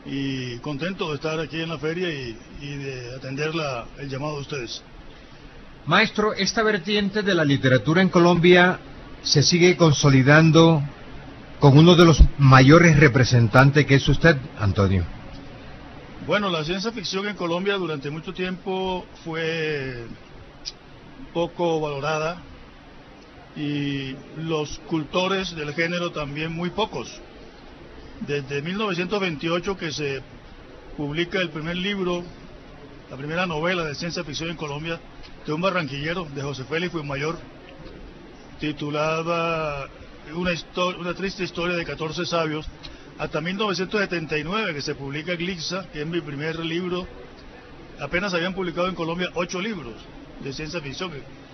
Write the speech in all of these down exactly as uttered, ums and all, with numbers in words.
y contento de estar aquí en la feria y, y de atender la, el llamado de ustedes. Maestro, esta vertiente de la literatura en Colombia se sigue consolidando con uno de los mayores representantes que es usted, Antonio. Bueno, la ciencia ficción en Colombia durante mucho tiempo fue poco valorada y los cultores del género también muy pocos. Desde mil novecientos veintiocho que se publica el primer libro, la primera novela de ciencia ficción en Colombia, de un barranquillero, de José Félix Fuenmayor, titulada una, una triste historia de catorce sabios, hasta mil novecientos setenta y nueve que se publica Glixa, que es mi primer libro. Apenas habían publicado en Colombia ocho libros de ciencia ficción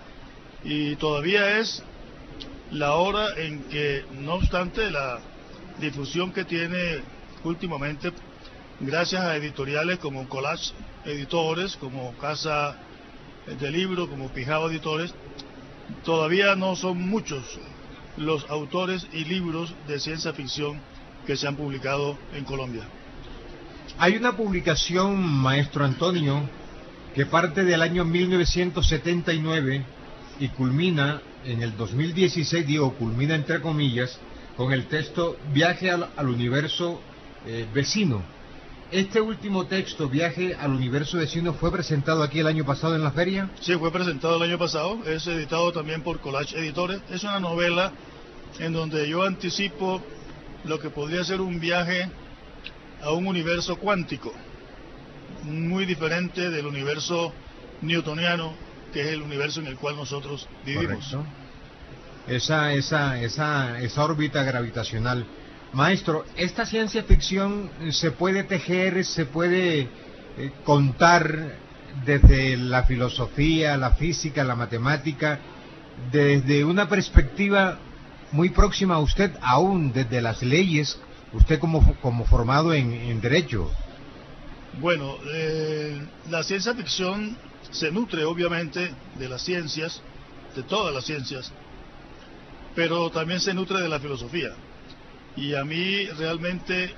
y todavía es la hora en que, no obstante la difusión que tiene últimamente, gracias a editoriales como Collage Editores, como Casa de Libro, como Pijao Editores, todavía no son muchos los autores y libros de ciencia ficción que se han publicado en Colombia. Hay una publicación, maestro Antonio, que parte del año mil novecientos setenta y nueve y culmina en el dos mil dieciséis, digo, culmina entre comillas, con el texto Viaje al, al universo eh, vecino. ¿Este último texto, Viaje al universo vecino, fue presentado aquí el año pasado en la feria? Sí, fue presentado el año pasado, es editado también por Collage Editores. Es una novela en donde yo anticipo lo que podría ser un viaje a un universo cuántico, muy diferente del universo newtoniano, que es el universo en el cual nosotros vivimos. Correcto. Esa, esa, esa, esa órbita gravitacional. Maestro, ¿esta ciencia ficción se puede tejer, se puede eh, contar desde la filosofía, la física, la matemática, desde una perspectiva muy próxima a usted, aún desde las leyes, usted como, como formado en, en Derecho? Bueno, eh, la ciencia ficción se nutre obviamente de las ciencias, de todas las ciencias, pero también se nutre de la filosofía. Y a mí realmente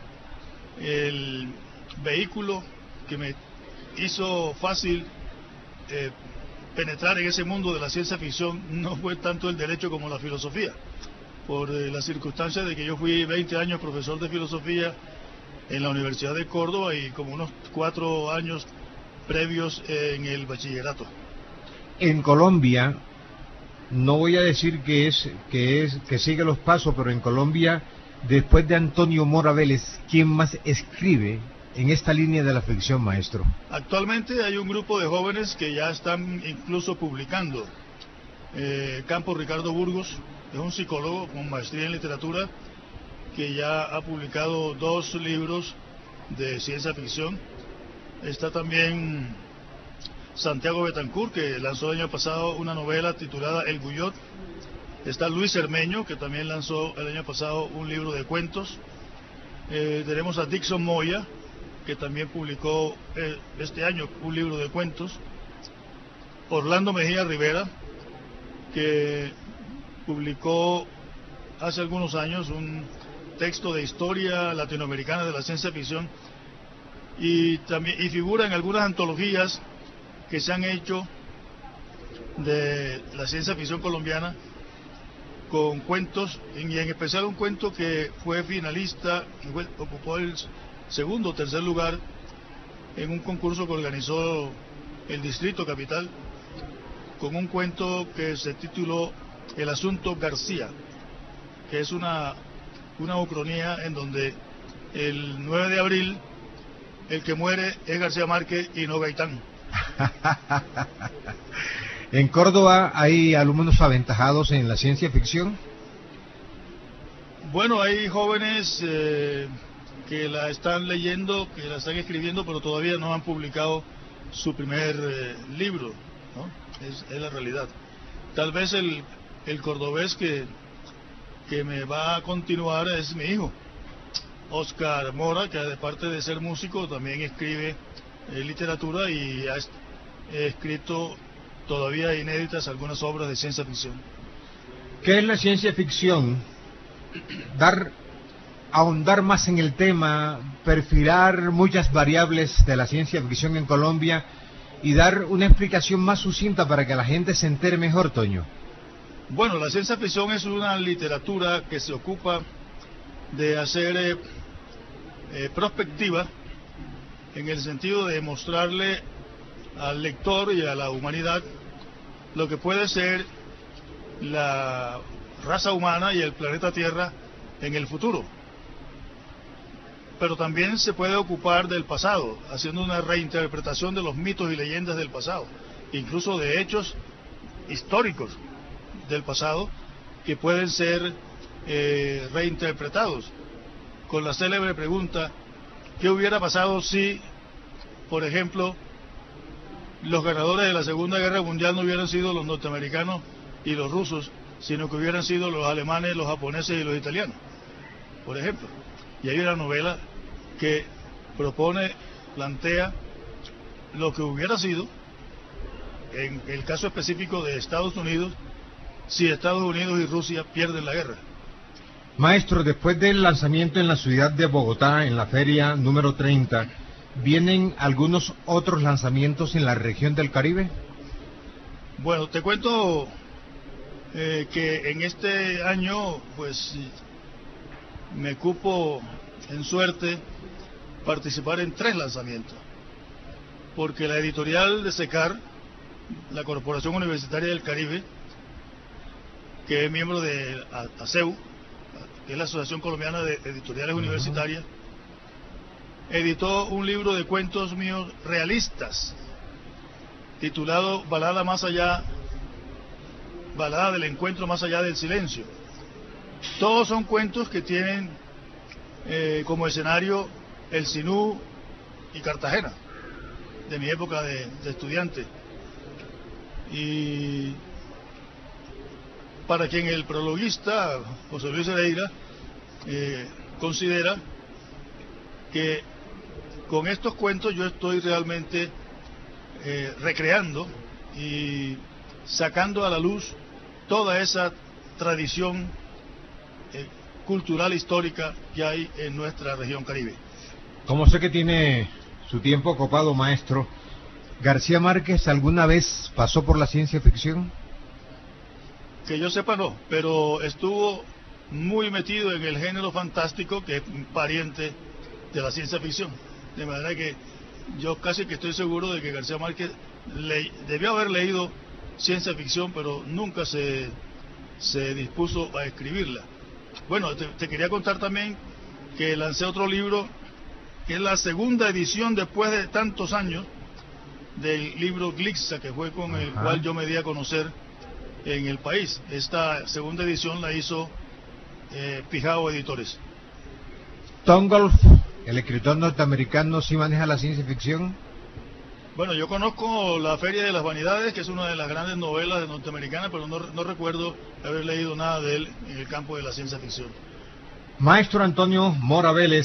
el vehículo que me hizo fácil eh, penetrar en ese mundo de la ciencia ficción no fue tanto el derecho como la filosofía, por eh, la circunstancia de que yo fui veinte años profesor de filosofía en la Universidad de Córdoba y como unos cuatro años previos en el bachillerato. En Colombia, no voy a decir que es que es que sigue los pasos, pero en Colombia, después de Antonio Mora Vélez, ¿quién más escribe en esta línea de la ficción, maestro? Actualmente hay un grupo de jóvenes que ya están incluso publicando. Eh, Campos Ricardo Burgos es un psicólogo con maestría en literatura que ya ha publicado dos libros de ciencia ficción. Está también Santiago Betancourt, que lanzó el año pasado una novela titulada El Guyot. Está Luis Cermeño, que también lanzó el año pasado un libro de cuentos. Eh, tenemos a Dixon Moya, que también publicó eh, este año un libro de cuentos. Orlando Mejía Rivera, que publicó hace algunos años un texto de historia latinoamericana de la ciencia ficción y también y figura en algunas antologías que se han hecho de la ciencia ficción colombiana con cuentos, y en especial un cuento que fue finalista, fue, ocupó el segundo o tercer lugar en un concurso que organizó el Distrito Capital, con un cuento que se tituló El Asunto García, que es una, una ucronía en donde el nueve de abril el que muere es García Márquez y no Gaitán. ¿En Córdoba hay alumnos aventajados en la ciencia ficción? Bueno, hay jóvenes eh, que la están leyendo, que la están escribiendo, pero todavía no han publicado su primer eh, libro, ¿no? Es, es la realidad. Tal vez el, el cordobés que, que me va a continuar es mi hijo, Oscar Mora, que aparte de ser músico también escribe eh, literatura y ha eh, escrito todavía inéditas algunas obras de ciencia ficción. ¿Qué es la ciencia ficción? Dar ahondar más en el tema, perfilar muchas variables de la ciencia ficción en Colombia y dar una explicación más sucinta para que la gente se entere mejor, Toño? Bueno, la ciencia ficción es una literatura que se ocupa de hacer eh, eh, prospectiva, en el sentido de mostrarle al lector y a la humanidad lo que puede ser la raza humana y el planeta Tierra en el futuro. Pero también se puede ocupar del pasado, haciendo una reinterpretación de los mitos y leyendas del pasado, incluso de hechos históricos del pasado que pueden ser eh, reinterpretados, con la célebre pregunta: ¿qué hubiera pasado si, por ejemplo, los ganadores de la Segunda Guerra Mundial no hubieran sido los norteamericanos y los rusos, sino que hubieran sido los alemanes, los japoneses y los italianos, por ejemplo? Y hay una novela que propone, plantea lo que hubiera sido, en el caso específico de Estados Unidos, si Estados Unidos y Rusia pierden la guerra. Maestro, después del lanzamiento en la ciudad de Bogotá, en la feria número treinta, ¿vienen algunos otros lanzamientos en la región del Caribe? Bueno, te cuento eh, que en este año, pues, me cupo en suerte participar en tres lanzamientos, porque la editorial de SECAR, la Corporación Universitaria del Caribe, que es miembro de ASEU, que es la Asociación Colombiana de Editoriales Universitarias, editó un libro de cuentos míos realistas, titulado Balada más allá, Balada del encuentro más allá del silencio. Todos son cuentos que tienen eh, como escenario el Sinú y Cartagena, de mi época de, de estudiante. Y para quien el prologuista, José Luis Hereira, eh, considera que con estos cuentos yo estoy realmente eh, recreando y sacando a la luz toda esa tradición eh, cultural histórica que hay en nuestra región Caribe. Como sé que tiene su tiempo ocupado, maestro, ¿García Márquez alguna vez pasó por la ciencia ficción? Que yo sepa no, pero estuvo muy metido en el género fantástico, que es pariente de la ciencia ficción. De manera que yo casi que estoy seguro de que García Márquez le, debió haber leído ciencia ficción, pero nunca se, se dispuso a escribirla. Bueno, te, te quería contar también que lancé otro libro, que es la segunda edición después de tantos años del libro Glixa, que fue con el Ajá. cual yo me di a conocer en el país. Esta segunda edición la hizo eh, Pijao Editores. Tom Wolfe, el escritor norteamericano, ¿sí maneja la ciencia ficción? Bueno, yo conozco La Feria de las Vanidades, que es una de las grandes novelas norteamericanas, pero no, no recuerdo haber leído nada de él en el campo de la ciencia ficción. Maestro Antonio Mora Vélez,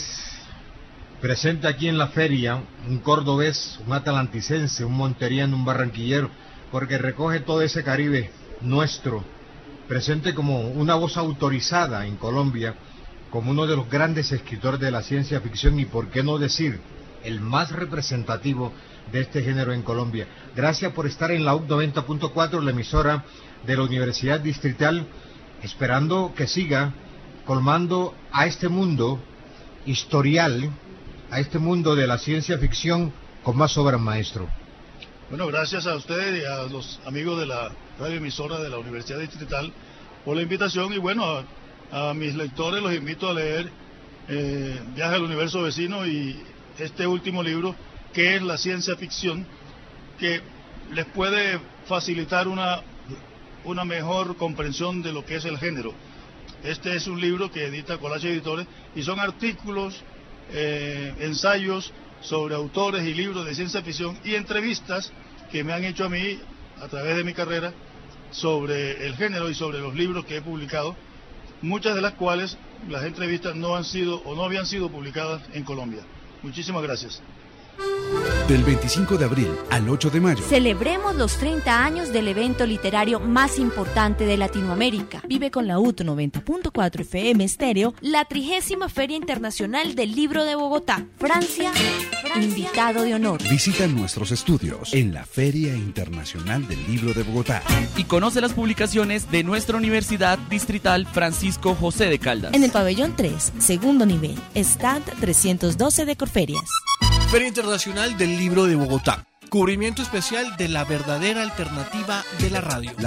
presente aquí en la feria, un cordobés, un atalanticense, un monteriano, un barranquillero, porque recoge todo ese Caribe nuestro, presente como una voz autorizada en Colombia, como uno de los grandes escritores de la ciencia ficción y, por qué no decir, el más representativo de este género en Colombia. Gracias por estar en la U C noventa punto cuatro, la emisora de la Universidad Distrital, esperando que siga colmando a este mundo historial, a este mundo de la ciencia ficción con más obras, maestro. Bueno, gracias a ustedes y a los amigos de la radioemisora de la Universidad Distrital por la invitación, y bueno, a, a mis lectores los invito a leer eh, Viaje al Universo Vecino y este último libro, que es la ciencia ficción, que les puede facilitar una, una mejor comprensión de lo que es el género. Este es un libro que edita Colache Editores y son artículos, eh, ensayos sobre autores y libros de ciencia ficción y entrevistas que me han hecho a mí a través de mi carrera sobre el género y sobre los libros que he publicado, muchas de las cuales las entrevistas no han sido o no habían sido publicadas en Colombia. Muchísimas gracias. Del veinticinco de abril al ocho de mayo. Celebremos los treinta años del evento literario más importante de Latinoamérica. Vive con la U T noventa punto cuatro F M Estéreo la trigésima Feria Internacional del Libro de Bogotá. Francia, Francia, invitado de honor. Visita nuestros estudios en la Feria Internacional del Libro de Bogotá. Y conoce las publicaciones de nuestra Universidad Distrital Francisco José de Caldas. En el pabellón tres, segundo nivel, stand trescientos doce de Corferias. Feria Internacional del Libro de Bogotá. Cubrimiento especial de la verdadera alternativa de la radio.